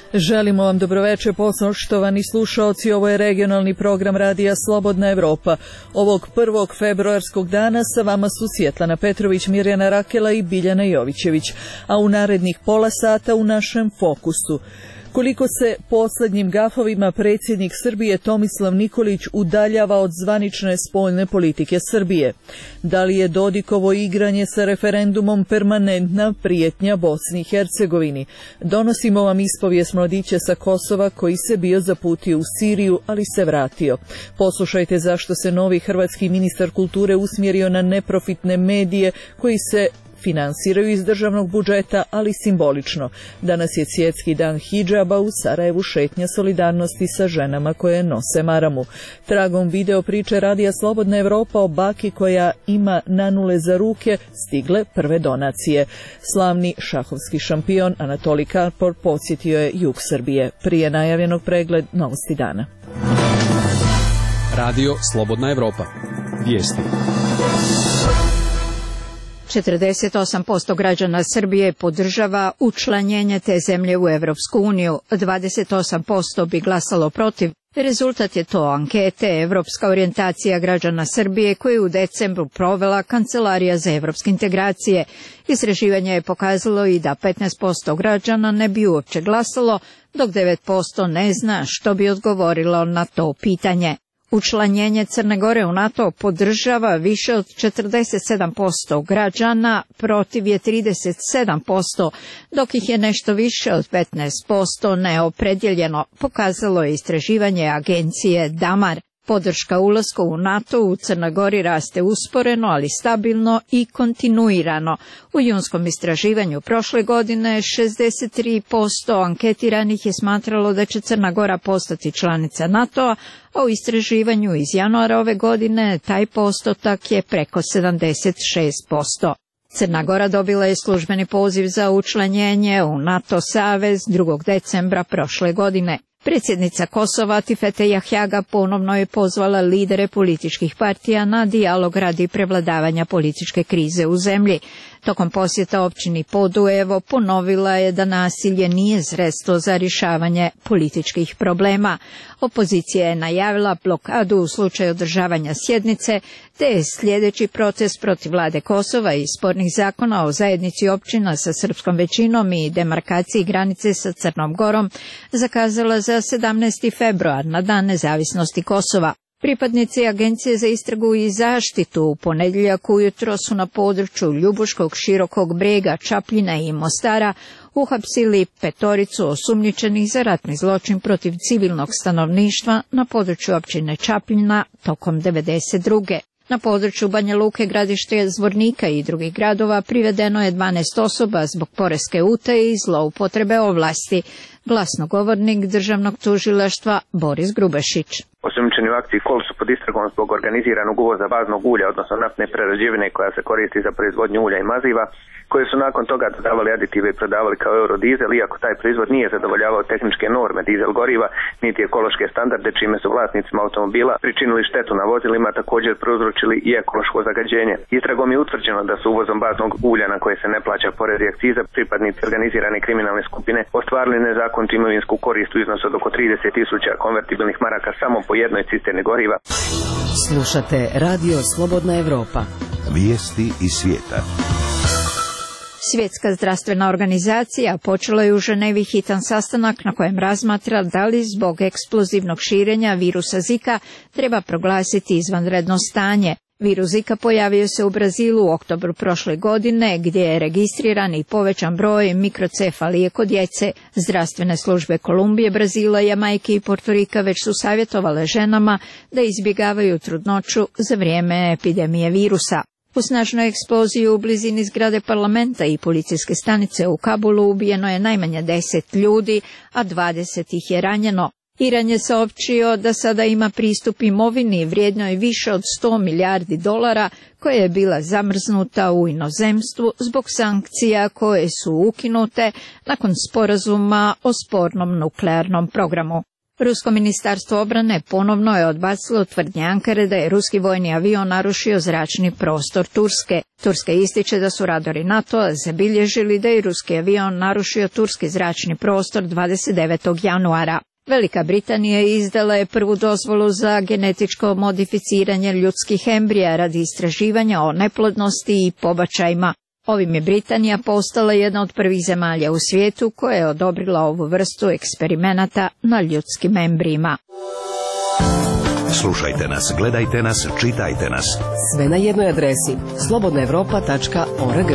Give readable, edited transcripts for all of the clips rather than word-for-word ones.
Želimo vam dobroveče, poštovani slušaoci, ovo je regionalni program Radija Slobodna Evropa. Ovog 1. februarskog dana sa vama su Svjetlana Petrović, Mirjana Rakela i Biljana Jovićević, a u narednih pola sata u našem fokusu. Koliko se posljednjim gafovima predsjednik Srbije Tomislav Nikolić udaljava od zvanične spoljne politike Srbije? Da li je Dodikovo igranje sa referendumom permanentna prijetnja Bosni i Hercegovini? Donosimo vam ispovijest mladića sa Kosova koji se bio zaputio u Siriju, ali se vratio. Poslušajte zašto se novi hrvatski ministar kulture usmjerio na neprofitne medije koji se finansiraju iz državnog budžeta, ali simbolično. Danas je svjetski dan hidžaba, u Sarajevu šetnja solidarnosti sa ženama koje nose maramu. Tragom video priče Radija Slobodna Evropa o baki koja ima nanule za ruke stigle prve donacije. Slavni šahovski šampion Anatolij Karpov podsjetio je jug Srbije. Prije najavljenog pregled novosti dana. Radio Slobodna Evropa. Vijesti. 48% građana Srbije podržava učlanjenje te zemlje u Evropsku uniju, 28% bi glasalo protiv. Rezultat je to ankete Evropska orijentacija građana Srbije koju je u decembru provela Kancelarija za evropske integracije. Istraživanje je pokazalo i da 15% građana ne bi uopće glasalo, dok 9% ne zna što bi odgovorilo na to pitanje. Učlanjenje Crne Gore u NATO podržava više od 47% građana, protiv je 37%, dok ih je nešto više od 15% neopredjeljeno, pokazalo je istraživanje agencije Damar. Podrška ulasku u NATO u Crnoj Gori raste usporeno, ali stabilno i kontinuirano. U junskom istraživanju prošle godine 63% anketiranih je smatralo da će Crna Gora postati članica NATO-a, a u istraživanju iz januara ove godine taj postotak je preko 76%. Crna Gora dobila je službeni poziv za učlanjenje u NATO savez 2. decembra prošle godine. Predsjednica Kosova Tifete Jahjaga ponovno je pozvala lidere političkih partija na dijalog radi prevladavanja političke krize u zemlji. Tokom posjeta općini Podujevo ponovila je da nasilje nije sredstvo za rješavanje političkih problema. Opozicija je najavila blokadu u slučaju održavanja sjednice, te je sljedeći proces protiv vlade Kosova i spornih zakona o zajednici općina sa srpskom većinom i demarkaciji granice sa Crnom Gorom zakazala za 17. februar na dan nezavisnosti Kosova. Pripadnici Agencije za istragu i zaštitu u ponedjeljak ujutro su na području Ljubuškog, Širokog Brega, Čapljina i Mostara uhapsili 5 osumnjičenih za ratni zločin protiv civilnog stanovništva na području općine Čapljina tokom 1992. Na području Banja Luke, Gradište, Zvornika i drugih gradova privedeno je 12 osoba zbog poreske utaje i zloupotrebe ovlasti. Glasnogovornik državnog tužilaštva Boris Grubašić. Osumnjičeni u akciji KOL su pod istragom zbog organiziranog uvoza baznog ulja, odnosno naftne prerađevine koja se koristi za proizvodnju ulja i maziva, koje su nakon toga dodavali aditive i prodavali kao eurodizel, iako taj proizvod nije zadovoljavao tehničke norme dizel goriva, niti ekološke standarde, čime su vlasnicima automobila pričinili štetu na vozilima, također prouzročili i ekološko zagađenje. Istragom je utvrđeno da su uvozom baznog ulja na koje se ne plaća porez i akciza pripadnici organizirane kriminalne skupine ostvarili nezakonitu imovinsku korist u iznosu od oko 30.000 konvertibilnih maraka samo po jednoj cisterni goriva. Slušate Radio Slobodna Evropa. Vijesti iz svijeta. Svjetska zdravstvena organizacija počela je u Ženevi hitan sastanak na kojem razmatra da li zbog eksplozivnog širenja virusa Zika treba proglasiti izvanredno stanje. Virus Zika pojavio se u Brazilu u oktobru prošle godine, gdje je registriran i povećan broj mikrocefalije kod djece. Zdravstvene službe Kolumbije, Brazila, Jamajke i Portorika već su savjetovale ženama da izbjegavaju trudnoću za vrijeme epidemije virusa. U snažnoj eksploziji u blizini zgrade parlamenta i policijske stanice u Kabulu ubijeno je najmanje 10 ljudi, a 20 ih je ranjeno. Iran je saopćio da sada ima pristup imovini vrijednoj više od $100 milijardi koja je bila zamrznuta u inozemstvu zbog sankcija koje su ukinute nakon sporazuma o spornom nuklearnom programu. Rusko ministarstvo obrane ponovno je odbacilo tvrdnje Ankare da je ruski vojni avion narušio zračni prostor Turske. Turska ističe da su radari NATO-a zabilježili da je ruski avion narušio turski zračni prostor 29. januara. Velika Britanija izdala je prvu dozvolu za genetičko modificiranje ljudskih embrija radi istraživanja o neplodnosti i pobačajima. Ovim je Britanija postala jedna od prvih zemalja u svijetu koja je odobrila ovu vrstu eksperimenata na ljudskim embrijima. Slušajte nas, gledajte nas, čitajte nas. Sve na jednoj adresi slobodnaevropa.org.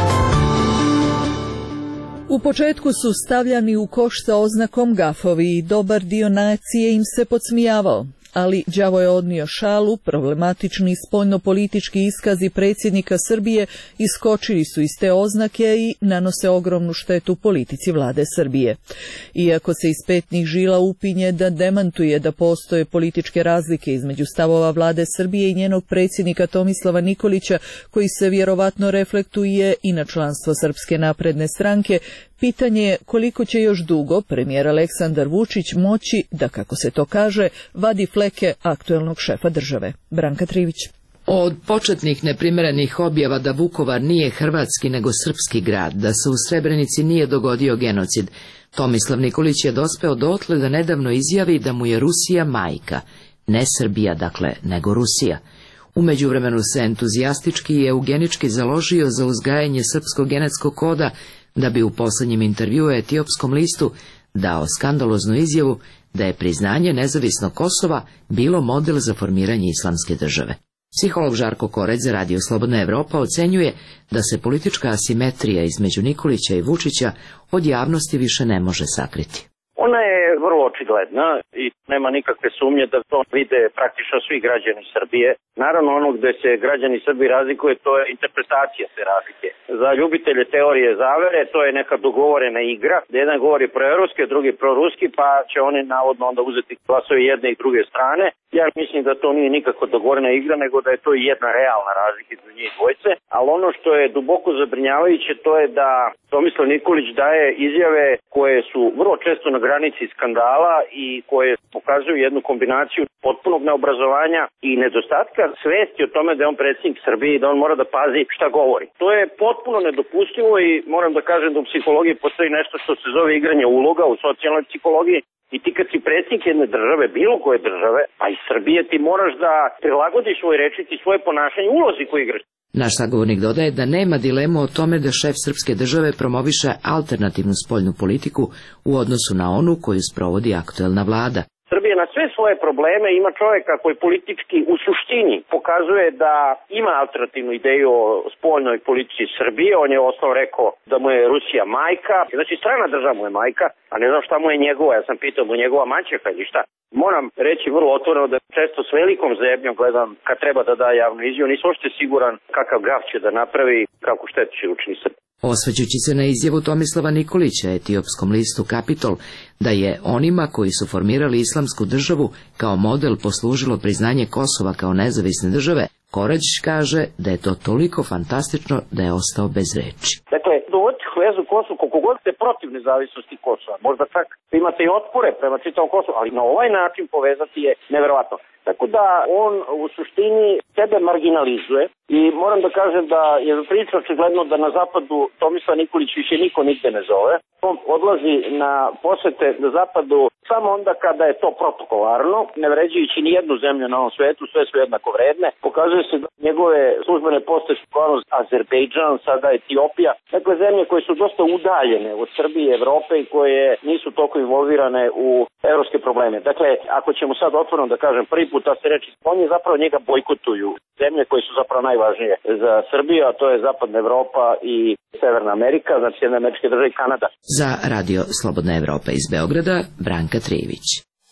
U početku su stavljani u koš sa oznakom gafovi i dobar dio nacije im se podsmijavao. Ali đavo je odnio šalu, problematični spoljnopolitički iskazi predsjednika Srbije iskočili su iz te oznake i nanose ogromnu štetu politici vlade Srbije. Iako se iz petnih žila upinje da demantuje da postoje političke razlike između stavova vlade Srbije i njenog predsjednika Tomislava Nikolića, koji se vjerovatno reflektuje i na članstvo Srpske napredne stranke, pitanje je koliko će još dugo premijer Aleksandar Vučić moći da, kako se to kaže, vadi fleke aktuelnog šefa države. Branka Trivić. Od početnih neprimjerenih objava da Vukovar nije hrvatski nego srpski grad, da se u Srebrenici nije dogodio genocid, Tomislav Nikolić je dospeo dotle da nedavno izjavi da mu je Rusija majka, ne Srbija dakle, nego Rusija. U međuvremenu se entuzijastički i eugenički založio za uzgajanje srpskog genetskog koda, da bi u posljednjem intervjuu Etiopskom listu dao skandaloznu izjavu da je priznanje nezavisnog Kosova bilo model za formiranje islamske države. Psiholog Žarko Koreć za Radio Slobodna Evropa ocenjuje da se politička asimetrija između Nikolića i Vučića od javnosti više ne može sakriti. Ona je vrlo očigledna i nema nikakve sumnje da to vide praktično svi građani Srbije. Naravno, ono gde se građani Srbije razlikuje, to je interpretacija te razlike. Za ljubitelje teorije zavere, to je neka dogovorena igra, gde jedan govori proevropski, drugi proruski, pa će oni navodno onda uzeti glasove jedne i druge strane. Ja mislim da to nije nikako dogovorena igra, nego da je to jedna realna razlika između njih dvojce. Ali ono što je duboko zabrinjavajuće, to je da Tomislav Nikolić daje izjave koje su vrlo često na granici skandala i koje pokazuju jednu kombinaciju potpunog neobrazovanja i nedostatka svesti o tome da je on predsjednik Srbije i da on mora da pazi šta govori. To je potpuno nedopustivo i moram da kažem da u psihologiji postoji nešto što se zove igranje uloga u socijalnoj psihologiji. I ti kad si predsjednik jedne države, bilo koje države, a i Srbije, ti moraš da prilagodiš svoj rečnik i svoje ponašanje ulozi koju igraš. Naš sagovornik dodaje da nema dilemu o tome da šef srpske države promoviše alternativnu spoljnu politiku u odnosu na onu koju sprovodi aktuelna vlada. Srbija na sve svoje probleme ima čovjeka koji politički u suštini pokazuje da ima alternativnu ideju o spoljnoj politici Srbije. On je osnovno rekao da mu je Rusija majka, znači strana država mu je majka, a ne znam šta mu je njegova, ja sam pitao mu je njegova maćeha ili šta. Moram reći vrlo otvoreno da često s velikom zebnjom gledam kad treba da da javnu izjavu, nisam uopšte siguran kakav gaf će da napravi, kako štetu će učini Srbije. Osvećući se na izjavu Tomislava Nikolića Etiopskom listu Kapitol da je onima koji su formirali islamsku državu kao model poslužilo priznanje Kosova kao nezavisne države, Koreć kaže da je to toliko fantastično da je ostao bez reči. Dakle, dovoditi vezu Kosovu koliko god ste protiv nezavisnosti Kosova, možda čak imate i otpore prema čitavom Kosovu, ali na ovaj način povezati je neverovatno. Tako da on u suštini sebe marginalizuje i moram da kažem da je priča očigledno da na zapadu Tomislav Nikolić više niko nigde ne zove. On odlazi na posete na zapadu samo onda kada je to protokolarno, ne vređajući ni jednu zemlju na ovom svetu, sve su jednako vredne. Pokazuje se da njegove službene poste su Azerbejdžan, sada Etiopija, dakle zemlje koje su dosta udaljene od Srbije i Evrope i koje nisu toliko involvirane u evropske probleme. Dakle, ako ćemo sad otvoreno da kažem prvi put da se reči spolnje, zapravo njega bojkotuju zemlje koje su zapravo najvažnije za Srbiju, a to je Zapadna Evropa i Severna Amerika, znači Sjedinjene Američke Države i Kanada. Za Radio Slobodna Evropa iz Beograda, Branka Trivić.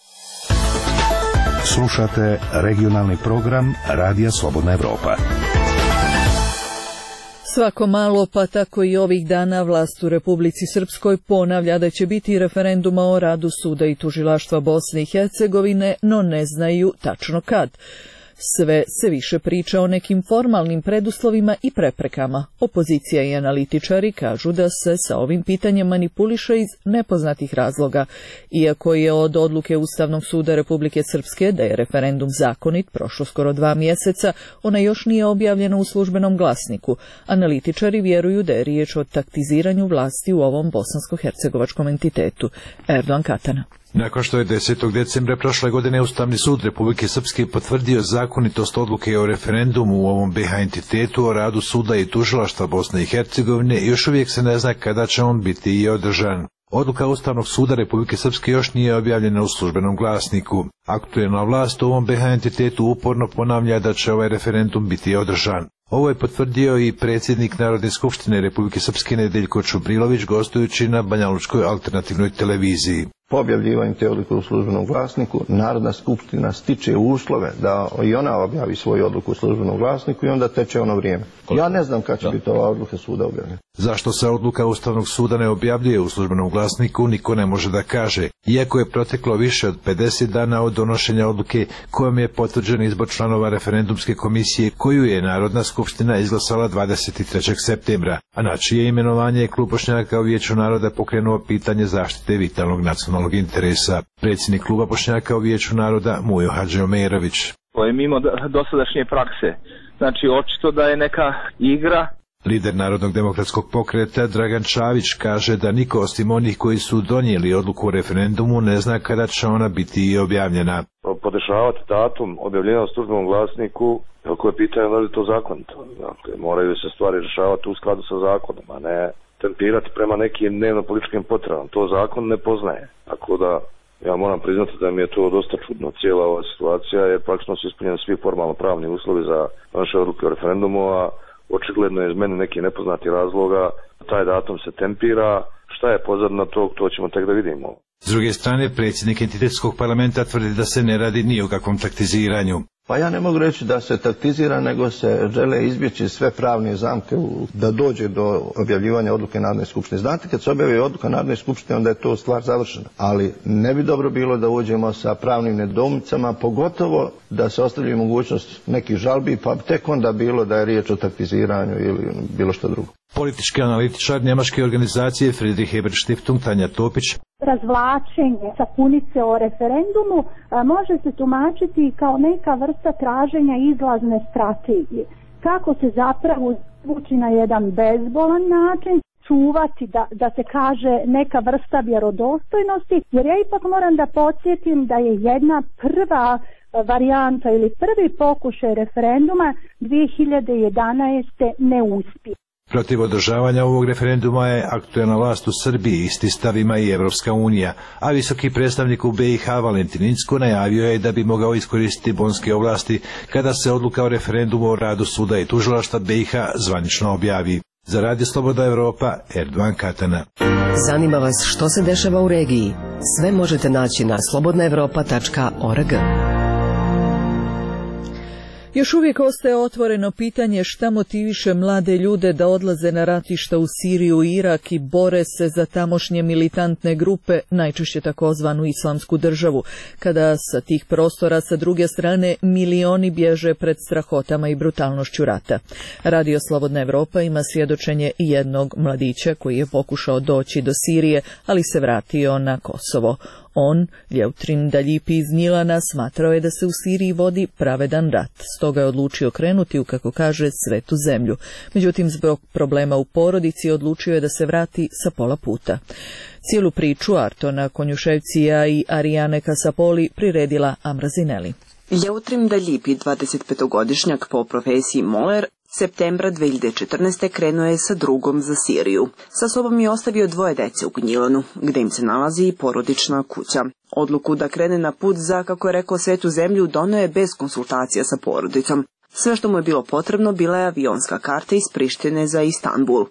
Slušate regionalni program Radija Slobodna Evropa. Svako malo, pa tako i ovih dana, vlast u Republici Srpskoj ponavlja da će biti referenduma o radu suda i tužilaštva Bosne i Hercegovine, no ne znaju tačno kad. Sve se više priča o nekim formalnim preduslovima i preprekama. Opozicija i analitičari kažu da se sa ovim pitanjem manipuliše iz nepoznatih razloga. Iako je od odluke Ustavnog suda Republike Srpske da je referendum zakonit prošlo skoro 2 mjeseca, ona još nije objavljena u službenom glasniku. Analitičari vjeruju da je riječ o taktiziranju vlasti u ovom bosansko-hercegovačkom entitetu. Erdogan Katana. Nakon što je 10. decembra prošle godine Ustavni sud Republike Srpske potvrdio zakonitost odluke o referendumu u ovom BiH entitetu o radu suda i tužilaštva Bosne i Hercegovine, još uvijek se ne zna kada će on biti i održan. Odluka Ustavnog suda Republike Srpske još nije objavljena u službenom glasniku. Aktuelna vlast u ovom BiH entitetu uporno ponavlja da će ovaj referendum biti održan. Ovo je potvrdio i predsjednik Narodne skupštine Republike Srpske Nedeljko Čubrilović gostujući na Banjalučkoj alternativnoj televiziji. Po objavljivanju te odluke u službenom glasniku, Narodna skupština stiče uslove da i ona objavi svoju odluku u službenom glasniku i onda teče ono vrijeme. Ja ne znam kada će biti ova odluka suda objavljena. Zašto se odluka Ustavnog suda ne objavljuje u službenom glasniku, niko ne može da kaže, iako je proteklo više od 50 dana od donošenja odluke kojom je potvrđen izbor članova referendumske komisije koju je Narodna skupština izglasala 23. septembra, a na čije imenovanje je Klub Bošnjaka u Vijeću naroda pokrenuo pitanje zaštite vitalnog nacionalnog interesa. Predsjednik Kluba Bošnjaka u Vijeću naroda Mujo Hadžiomerović. To je mimo dosadašnje prakse. Znači, očito da je neka igra. Lider Narodnog demokratskog pokreta Dragan Čavić kaže da niko osim onih koji su donijeli odluku o referendumu ne zna kada će ona biti i objavljena. Podešavati datum objavljena u službenom glasniku, ako je pitanje da li to zakonito. Dakle, moraju se stvari rješavati u skladu sa zakonom, a ne tempirati prema nekim dnevno-političkim potrebama. To zakon ne poznaje. Tako da ja moram priznati da mi je to dosta čudno, cijela ova situacija, jer praktično su ispunjeni svi formalno pravni uslovi za naše odluke o referendumu, a očigledno je iz mene neki nepoznati razloga, taj datum se tempira, šta je pozadina tog, to ćemo tek da vidimo. S druge strane, predsjednik entitetskog parlamenta tvrdi da se ne radi ni o kakvom taktiziranju. Pa ja ne mogu reći da se taktizira, nego se žele izbjeći sve pravne zamke da dođe do objavljivanja odluke Narodne skupštine. Znate, kad se objavi odluka Narodne skupštine, onda je to stvar završena. Ali ne bi dobro bilo da uđemo sa pravnim nedoumicama, pogotovo da se ostavlja mogućnost nekih žalbi, pa tek onda bilo da je riječ o taktiziranju ili bilo što drugo. Politički analitičar njemačke organizacije Friedrich Ebert Stiftung Tanja Topić. Razvlačenje sapunice o referendumu može se tumačiti kao neka vrsta traženja izlazne strategije. Kako se zapravo zvuči na jedan bezbolan način, čuvati da se kaže neka vrsta vjerodostojnosti, jer ja ipak moram da podsjetim da je jedna prva varijanta ili prvi pokušaj referenduma 2011. neuspio. Protiv održavanja ovog referenduma je aktuelna vlast u Srbiji, isti stav ima i Evropska unija, a visoki predstavnik u BiH Valentin Incko najavio je da bi mogao iskoristiti bonske ovlasti kada se odluka o referendumu o radu suda i tužilaštva BiH zvanično objavi. Za Radio Slobodna Evropa, Erdogan Katana. Zanima vas što se dešava u regiji? Sve možete naći na slobodnaevropa.org. Još uvijek ostaje otvoreno pitanje šta motiviše mlade ljude da odlaze na ratišta u Siriju i Irak i bore se za tamošnje militantne grupe, najčešće takozvanu Islamsku državu, kada sa tih prostora sa druge strane milioni bježe pred strahotama i brutalnošću rata. Radio Slobodna Evropa ima svjedočenje jednog mladića koji je pokušao doći do Sirije, ali se vratio na Kosovo. On, Ljeutrin Daljipi iz Gnjilana, smatrao je da se u Siriji vodi pravedan rat, stoga je odlučio krenuti u, kako kaže, svetu zemlju. Međutim, zbog problema u porodici odlučio je da se vrati sa pola puta. Cijelu priču Artona Konjuševcija i Arijane Kasapoli priredila Amrazineli. Ljeutrin Daljipi, 25-godišnjak po profesiji moler, septembra 2014. krenuo je sa drugom za Siriju. Sa sobom je ostavio 2 dece u Gnjilanu, gdje im se nalazi i porodična kuća. Odluku da krene na put za, kako je rekao, svetu zemlju donio je bez konsultacija sa porodicom. Sve što mu je bilo potrebno bila je avionska karta iz Prištine za Istanbul.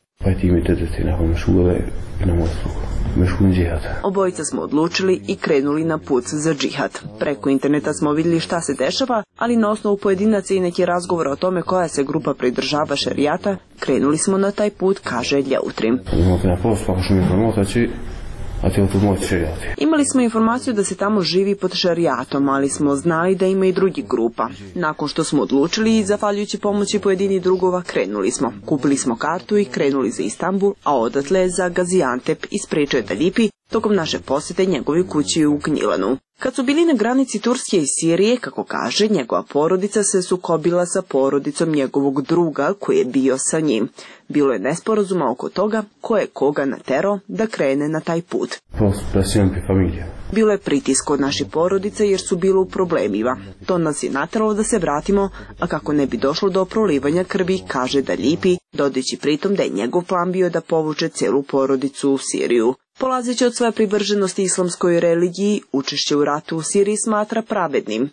Obojica smo odlučili i krenuli na put za džihad. Preko interneta smo vidjeli šta se dešava, ali na osnovu pojedinaca i neki razgovora o tome koja se grupa pridržava šerijata, krenuli smo na taj put, kaže Ljeutrin. Imali smo informaciju da se tamo živi pod šarijatom, ali smo znali da ima i drugih grupa. Nakon što smo odlučili i zahvaljujući pomoći pojedinih drugova, krenuli smo. Kupili smo kartu i krenuli za Istanbul, a odatle za Gaziantep, ispričao je Dalipi tokom naše posete njegovoj kući u Gnjilanu. Kad su bili na granici Turske i Sirije, kako kaže, njegova porodica se sukobila sa porodicom njegovog druga koji je bio sa njim. Bilo je nesporazuma oko toga ko je koga naterao da krene na taj put. Bilo je pritisk od naših porodica jer su bilo u problemima. To nas je nateralo da se vratimo, a kako ne bi došlo do prolivanja krvi, kaže Dalipi, dodajući pritom da je njegov plan bio da povuče celu porodicu u Siriju. Polazeći od svoje privrženosti islamskoj religiji, učešće u ratu u Siriji smatra pravednim.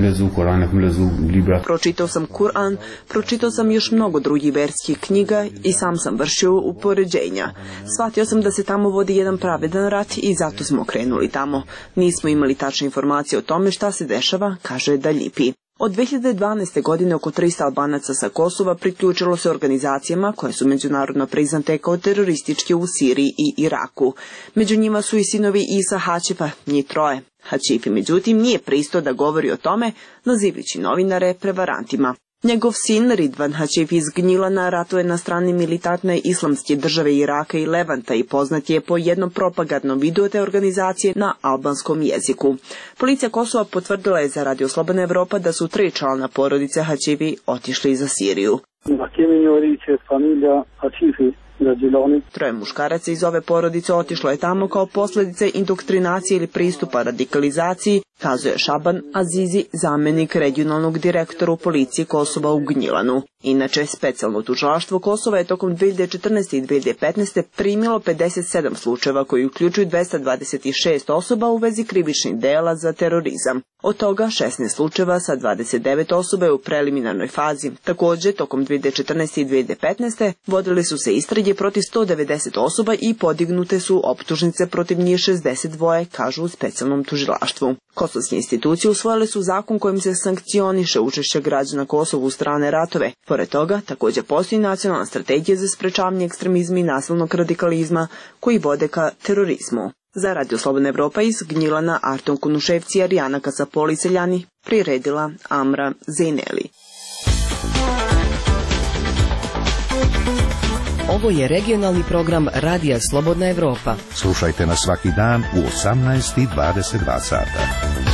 Pročitao sam Kur'an, pročitao sam još mnogo drugih verskih knjiga i sam vršio upoređenja. Shvatio sam da se tamo vodi jedan pravedan rat i zato smo krenuli tamo. Nismo imali tačne informacije o tome šta se dešava, kaže Dalipi. Od 2012. godine oko 300 Albanaca sa Kosova priključilo se organizacijama koje su međunarodno priznate kao terorističke u Siriji i Iraku. Među njima su i sinovi Isa Hačifa, njih troje. Hačifi, međutim, nije pristao da govori o tome, nazivajući novinare prevarantima. Njegov sin Ridvan Hačif iz Gnjilana ratuje na strani militantne islamske države Iraka i Levanta i poznat je po jednom propagandnom videu te organizacije na albanskom jeziku. Policija Kosova potvrdila je za Radio Slobodna Evropa da su 3 člana porodice Hačifi otišli za Siriju. Troje muškaraca iz ove porodice otišlo je tamo kao posljedice indoktrinacije ili pristupa radikalizaciji, kazuje Šaban Azizi, zamjenik regionalnog direktora u policiji Kosova u Gnjilanu. Inače, specijalno tužilaštvo Kosova je tokom 2014. i 2015. primilo 57 slučajeva koji uključuju 226 osoba u vezi krivičnih dela za terorizam. Od toga 16 slučajeva sa 29 osoba je u preliminarnoj fazi. Također, tokom 2014. i 2015. vodili su se istrage protiv 190 osoba i podignute su optužnice protiv njih 62, kažu u specijalnom tužilaštvu. Kosovske institucije usvojile su zakon kojim se sankcioniše učešće građana Kosova u strane ratove. Pored toga, također postoji nacionalna strategija za sprečavanje ekstremizma i nasilnog radikalizma koji vode ka terorizmu. Za Radio Slobodna Evropa iz Gnjilana, Arton Kunuševci, Arijana Kasapoli, Seljani, priredila Amra Zejneli. Ovo je regionalni program Radija Slobodna Evropa. Slušajte nas svaki dan u 18:22 sata.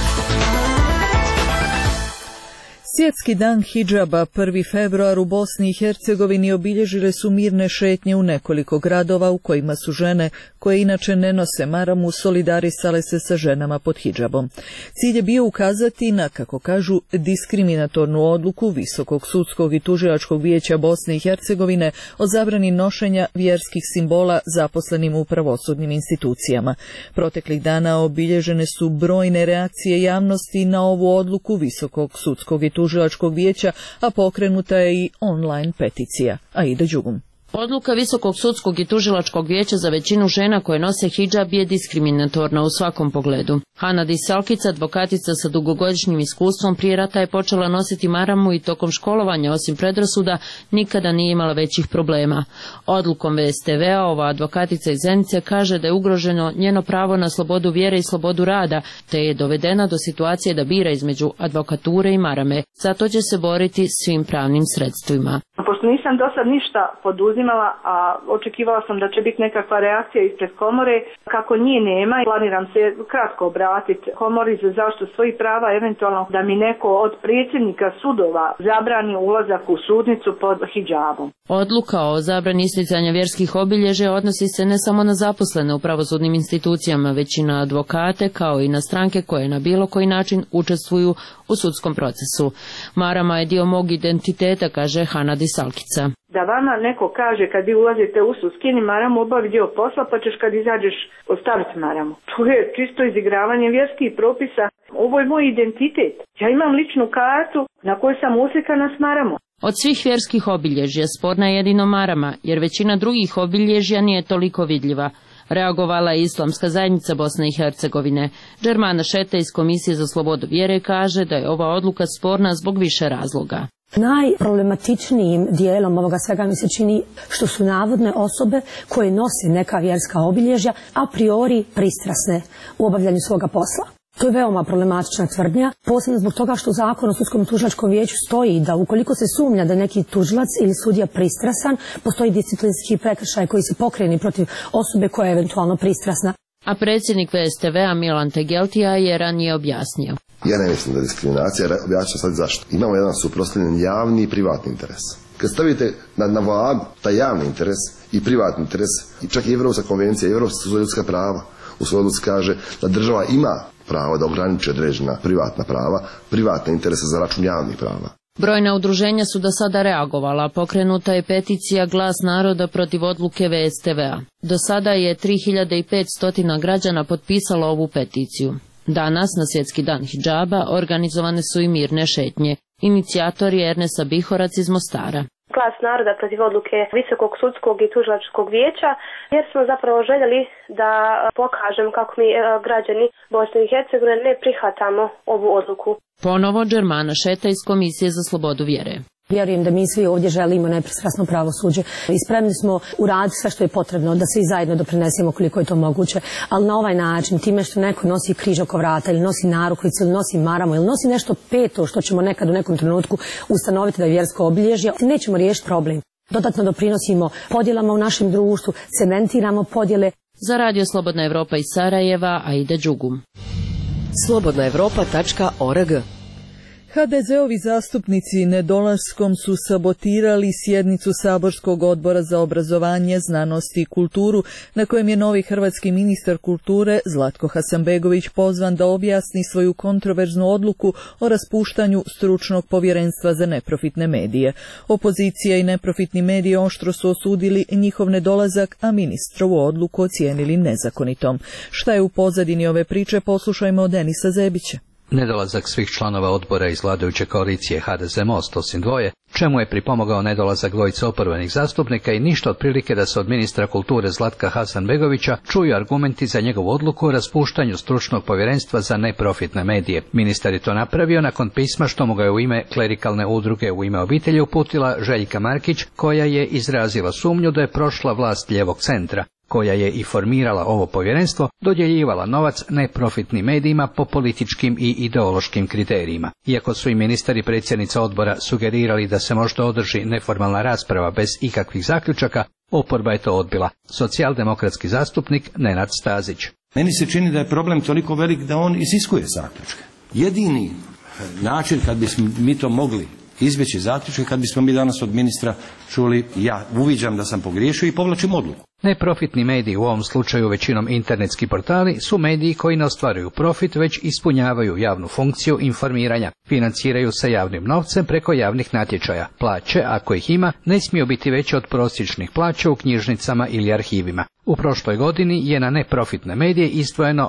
Svjetski dan hidžaba 1. februar u Bosni i Hercegovini obilježile su mirne šetnje u nekoliko gradova u kojima su žene koje inače ne nose maramu solidarisale se sa ženama pod hidžabom. Cilj je bio ukazati na, kako kažu, diskriminatornu odluku Visokog sudskog i tužilačkog vijeća Bosne i Hercegovine o zabrani nošenja vjerskih simbola zaposlenim u pravosudnim institucijama. Proteklih dana obilježene su brojne reakcije javnosti na ovu odluku Visokog sudskog i tužilačkog vijeća, a pokrenuta je i online peticija. Aida Đugum. Odluka Visokog sudskog i tužilačkog vijeća za većinu žena koje nose hidžab je diskriminatorna u svakom pogledu. Hanadi Salkica, advokatica sa dugogodišnjim iskustvom, prije rata je počela nositi maramu i tokom školovanja, osim predrasuda, nikada nije imala većih problema. Odlukom VSTV-a ova advokatica iz Zenice kaže da je ugroženo njeno pravo na slobodu vjere i slobodu rada, te je dovedena do situacije da bira između advokature i marame. Zato će se boriti svim pravnim sredstvima. Pošto nisam do sad ništa poduzimala, a očekivala sam da će biti nekakva reakcija ispred komore, kako njih nema, planiram se kratko obratiti komori za zaštitu svojih prava, eventualno da mi neko od predsjednika sudova zabrani ulazak u sudnicu pod hidžabom. Odluka o zabrani isticanja vjerskih obilježja odnosi se ne samo na zaposlene u pravosudnim institucijama, već i na advokate, kao i na stranke koje na bilo koji način učestvuju u sudskom procesu. Marama je dio mog identiteta, kaže Hanadi Salkica. Da vama neko kaže kad vi ulazite u sud, skini maramu, obavi dio posla, pa ćeš kad izađeš ostaviti maramu. To je čisto izigravanje vjerskih propisa. Ovo je moj identitet. Ja imam ličnu kartu na kojoj sam uslikana s maramom. Od svih vjerskih obilježja sporna je jedino marama, jer većina drugih obilježja nije toliko vidljiva. Reagovala je Islamska zajednica Bosne i Hercegovine. Džermana Šeta iz Komisije za slobodu vjere kaže da je ova odluka sporna zbog više razloga. Najproblematičnijim dijelom ovoga svega mi se čini što su navodne osobe koje nose neka vjerska obilježja a priori pristrasne u obavljanju svoga posla. To je veoma problematična tvrdnja, posebno zbog toga što u Zakonu o sudskom tužilačkom vijeću stoji da ukoliko se sumnja da je neki tužilac ili sudija pristrasan, postoji disciplinski prekršaj koji se pokrene protiv osobe koja je eventualno pristrasna. A predsjednik VSTV-a Milan Tegeltija je ranije objasnio. Ja ne mislim da je diskriminacija, objasnit ću sad zašto. Imamo jedan suprotstavljen javni i privatni interes. Kad stavite na vagu taj javni interes i privatni interes, i čak i Evropska konvencija, Evropska sud za ljudska prava, u svojoj odluci kaže da država ima pravo da ograniči određena privatna prava, privatne interese za račun javnih prava. Brojna udruženja su do sada reagovala, pokrenuta je peticija Glas naroda protiv odluke VSTV-a. Do sada je 3500 građana potpisalo ovu peticiju. Danas, na Svjetski dan hidžaba, organizovane su i mirne šetnje. Inicijator je Ernesa Bihorac iz Mostara. Glas naroda protiv odluke Visokog sudskog i tužilačkog vijeća, jer smo zapravo željeli da pokažemo kako mi građani Bosne i Hercegovine ne prihvatamo ovu odluku. Ponovo Džermana Šeta iz Komisije za slobodu vjere. Vjerujem da mi svi ovdje želimo nepristrasno pravosuđe i spremni smo uraditi sve što je potrebno da svi zajedno doprinesemo koliko je to moguće, ali na ovaj način, time što neko nosi križ oko vrata ili nosi narukvicu ili nosi maramu ili nosi nešto peto što ćemo nekad u nekom trenutku ustanoviti da je vjersko obilježje, nećemo riješiti problem. Dodatno doprinosimo podjelama u našem društvu, cementiramo podjele. Za Radio Slobodna Evropa iz Sarajeva, Aida Đugum. slobodnaevropa.org. HDZ-ovi zastupnici nedolaskom su sabotirali sjednicu Saborskog odbora za obrazovanje, znanost i kulturu, na kojem je novi hrvatski ministar kulture Zlatko Hasanbegović pozvan da objasni svoju kontroverznu odluku o raspuštanju stručnog povjerenstva za neprofitne medije. Opozicija i neprofitni mediji oštro su osudili njihov nedolazak, a ministrovu odluku ocijenili nezakonitom. Šta je u pozadini ove priče, poslušajmo od Denisa Zebića. Nedolazak svih članova odbora iz vladajuće koalicije HDZ Most osim dvoje, čemu je pripomogao nedolazak dvojice oporbenih zastupnika i ništa otprilike da se od ministra kulture Zlatka Hasanbegovića čuju argumenti za njegovu odluku o raspuštanju stručnog povjerenstva za neprofitne medije. Ministar je to napravio nakon pisma što mu ga je u ime klerikalne udruge U ime obitelji uputila Željka Markić, koja je izrazila sumnju da je prošla vlast lijevog centra, koja je i formirala ovo povjerenstvo, dodjeljivala novac neprofitnim medijima po političkim i ideološkim kriterijima. Iako su i ministar i predsjednica odbora sugerirali da se možda održi neformalna rasprava bez ikakvih zaključaka, oporba je to odbila. Socijaldemokratski zastupnik Nenad Stazić. Meni se čini da je problem toliko velik da on iziskuje zaključke. Jedini način kad bismo mi to mogli izbjeći zaključke, kad bismo mi danas od ministra čuli ja uviđam da sam pogriješio i povlačim odluku. Neprofitni mediji, u ovom slučaju većinom internetski portali, su mediji koji ne ostvaruju profit, već ispunjavaju javnu funkciju informiranja. Financiraju se javnim novcem preko javnih natječaja. Plaće, ako ih ima, ne smiju biti veće od prosječnih plaća u knjižnicama ili arhivima. U prošloj godini je na neprofitne medije izdvojeno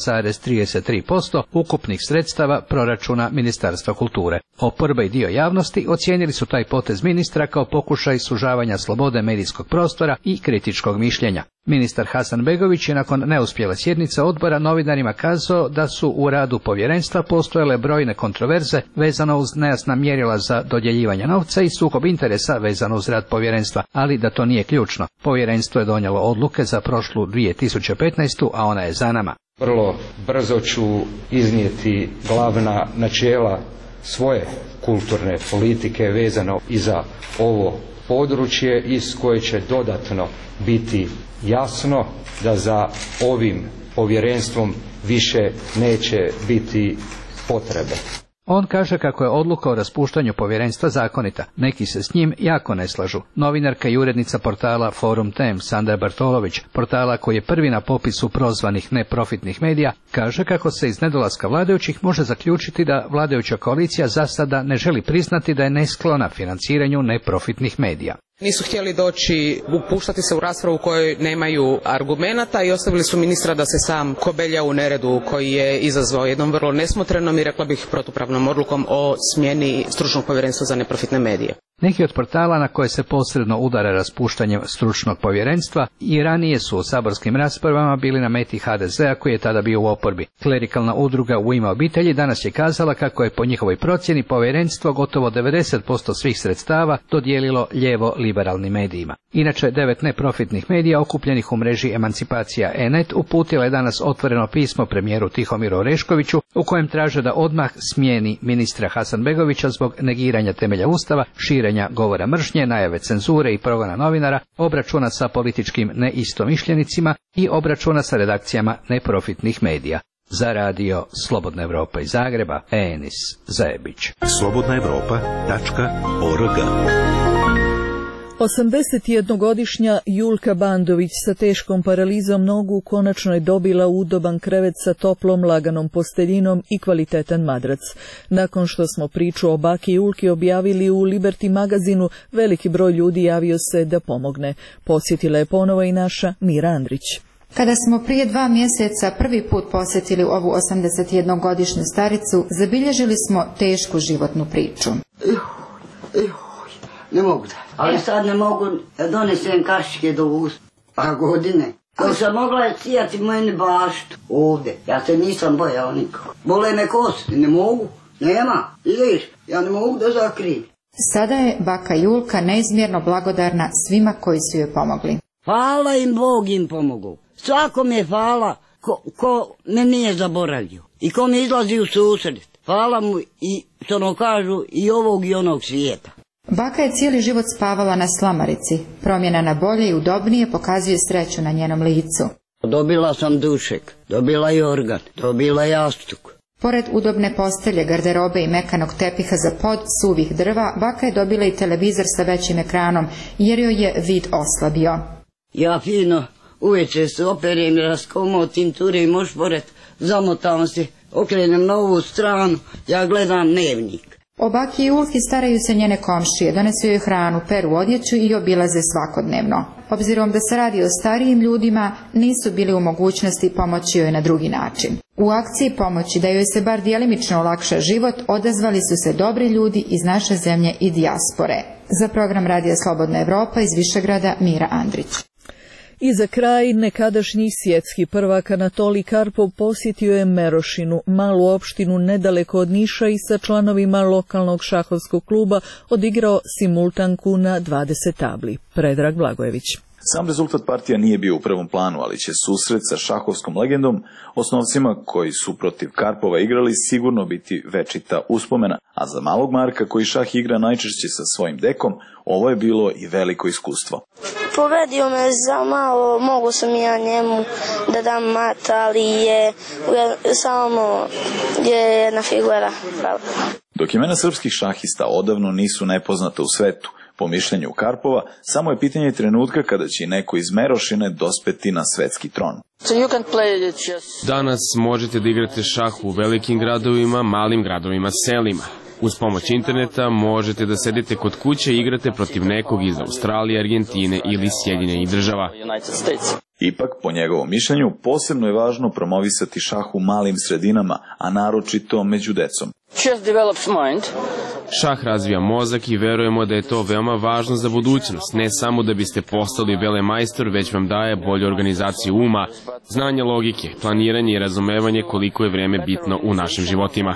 0,33% ukupnih sredstava proračuna Ministarstva kulture. Oporba i dio javnosti ocijenili su taj potez ministra kao pokušaj sužavanja slobode medijskog prostora i kritičkog mišljenja. Ministar Hasanbegović je nakon neuspjele sjednice odbora novinarima kazao da su u radu povjerenstva postojale brojne kontroverze vezano uz nejasna mjerila za dodjeljivanje novca i sukob interesa vezano uz rad povjerenstva, ali da to nije ključno. Povjerenstvo je donijelo odluke za prošlu 2015. a ona je za nama. Vrlo brzo ću iznijeti glavna načela svoje kulturne politike vezano i za ovo područje iz koje će dodatno biti jasno da za ovim povjerenstvom više neće biti potrebe. On kaže kako je odluka o raspuštanju povjerenstva zakonita. Neki se s njim jako ne slažu. Novinarka i urednica portala Forum Times Sandra Bartolović, portala koji je prvi na popisu prozvanih neprofitnih medija, kaže kako se iz nedolaska vladajućih može zaključiti da vladajuća koalicija za sada ne želi priznati da je nesklona financiranju neprofitnih medija. Nisu htjeli doći, upuštati se u raspravu u kojoj nemaju argumenata i ostavili su ministra da se sam kobelja u neredu koji je izazvao jednom vrlo nesmotrenom i rekla bih protupravnom odlukom o smjeni stručnog povjerenstva za neprofitne medije. Neki od portala na koje se posredno udara raspuštanjem stručnog povjerenstva i ranije su u saborskim raspravama bili na meti HDZ-a koji je tada bio u oporbi. Klerikalna udruga U ime obitelji danas je kazala kako je po njihovoj procjeni povjerenstvo gotovo 90% svih sredstava dodijelilo lijevo-liberalnim medijima. Inače, 9 neprofitnih medija okupljenih u mreži Emancipacija Enet uputila je danas otvoreno pismo premijeru Tihomiru Oreškoviću u kojem traže da odmah smijeni ministra Hasanbegovića zbog negiranja temelja Ustava, širenja govora mržnje, najave cenzure i progona novinara, obračuna sa političkim neistomišljenicima i obračuna sa redakcijama neprofitnih medija. Za radio Slobodna Evropa iz Zagreba, Enis Zajebić. slobodnaevropa.org 81-godišnja Julka Bandović sa teškom paralizom nogu konačno je dobila udoban krevet sa toplom, laganom posteljinom i kvalitetan madrac. Nakon što smo priču o baki Julki objavili u Liberty magazinu, veliki broj ljudi javio se da pomogne. Posjetila je ponovo i naša Mira Andrić. Kada smo prije 2 mjeseca prvi put posjetili ovu 81-godišnju staricu, zabilježili smo tešku životnu priču. Ne mogu da. Ali sad ne mogu donesem kašike do usta. Pa godine. Ko sam mogla je cijati meni baštu ovdje. Ja se nisam bojao nikako. Bole me kosti, ne mogu. Nema. Vidiš, ja ne mogu da zakrijem. Sada je baka Julka neizmjerno blagodarna svima koji su joj pomogli. Hvala im, Bog im pomogao. Svakom je hvala ko me nije zaboravio. I ko mi izlazi u susret. Hvala mu i što ono kažu i ovog i onog svijeta. Baka je cijeli život spavala na slamarici. Promjena na bolje i udobnije pokazuje sreću na njenom licu. Dobila sam dušek, dobila i organ, dobila jastuk. Pored udobne postelje, garderobe i mekanog tepiha za pod suvih drva, baka je dobila i televizor sa većim ekranom, jer joj je vid oslabio. Ja fino uveče se operem, raskomotim, turim ošporet, zamotam se, okrenem na ovu stranu, ja gledam dnevnik. O baki Julki staraju se njene komšije, donesu joj hranu, peru odjeću i obilaze svakodnevno. Obzirom da se radi o starijim ljudima, nisu bili u mogućnosti pomoći joj na drugi način. U akciji pomoći da joj se bar djelimično olakša život, odazvali su se dobri ljudi iz naše zemlje i dijaspore. Za program Radija Slobodna Evropa iz Višegrada, Mira Andrić. I za kraj, nekadašnji svjetski prvak Anatolij Karpov posjetio je Merošinu, malu opštinu nedaleko od Niša, i sa članovima lokalnog šahovskog kluba odigrao simultanku na 20 tabli. Predrag Blagojević. Sam rezultat partija nije bio u prvom planu, ali će susret sa šahovskom legendom, osnovcima koji su protiv Karpova igrali, sigurno biti večita uspomena, a za malog Marka koji šah igra najčešće sa svojim dekom, ovo je bilo i veliko iskustvo. Pobedio me za malo, mogu sam ja njemu da dam mat, ali je samo jedna figura. Dok imena srpskih šahista odavno nisu nepoznata u svetu, po mišljenju Karpova, samo je pitanje trenutka kada će neko iz Merošine dospeti na svetski tron. Danas možete da igrate šah u velikim gradovima, malim gradovima, selima. Uz pomoć interneta možete da sedite kod kuće i igrate protiv nekog iz Australije, Argentine ili Sjedinjenih Država. Ipak, po njegovom mišljenju, posebno je važno promovisati šah u malim sredinama, a naročito među decom. Šah razvija mozak i verujemo da je to veoma važno za budućnost, ne samo da biste postali velemajstor, već vam daje bolju organizaciju uma, znanje logike, planiranje i razumevanje koliko je vreme bitno u našim životima.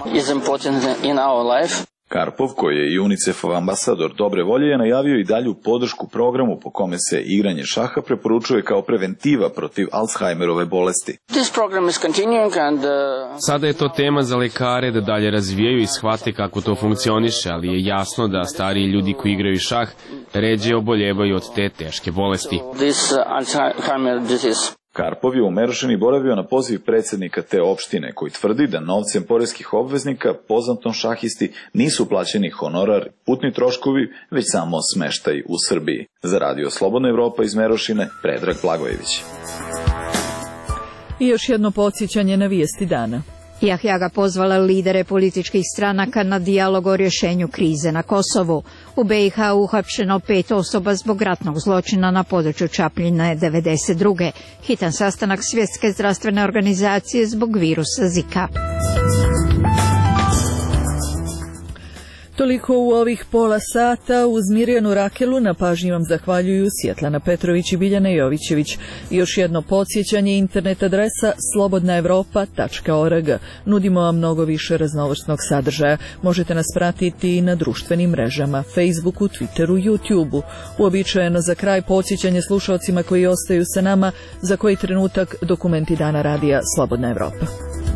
Karpov, koji je i UNICEF-ov ambasador dobre volje, je najavio i dalju podršku programu po kome se igranje šaha preporučuje kao preventiva protiv Alzheimerove bolesti. Sada je to tema za lekare da dalje razvijaju i shvate kako to funkcioniše, ali je jasno da stariji ljudi koji igraju šah ređe oboljevaju od te teške bolesti. Karpov je u Merošini boravio na poziv predsjednika te opštine, koji tvrdi da novcem poreskih obveznika poznatom šahisti nisu plaćeni honorar, putni troškovi, već samo smeštaj u Srbiji. Za Radio Slobodna Evropa iz Merošine, Predrag Blagojević. I još jedno podsjećanje na vijesti dana. Jahjaga pozvala lidere političkih stranaka na dijalog o rješenju krize na Kosovu. U BiH uhapšeno 5 osoba zbog ratnog zločina na području Čapljine 92. Hitan sastanak Svjetske zdravstvene organizacije zbog virusa Zika. Toliko u ovih pola sata. Uz Mirjanu Rakelu na pažnji vam zahvaljuju Svjetlana Petrović i Biljana Jovićević. Još jedno podsjećanje, internet adresa slobodnaevropa.org. Nudimo vam mnogo više raznovrsnog sadržaja. Možete nas pratiti i na društvenim mrežama, Facebooku, Twitteru, YouTubeu. Uobičajeno za kraj podsjećanje slušalcima koji ostaju sa nama, za koji trenutak dokumenti dana radija Slobodna Evropa.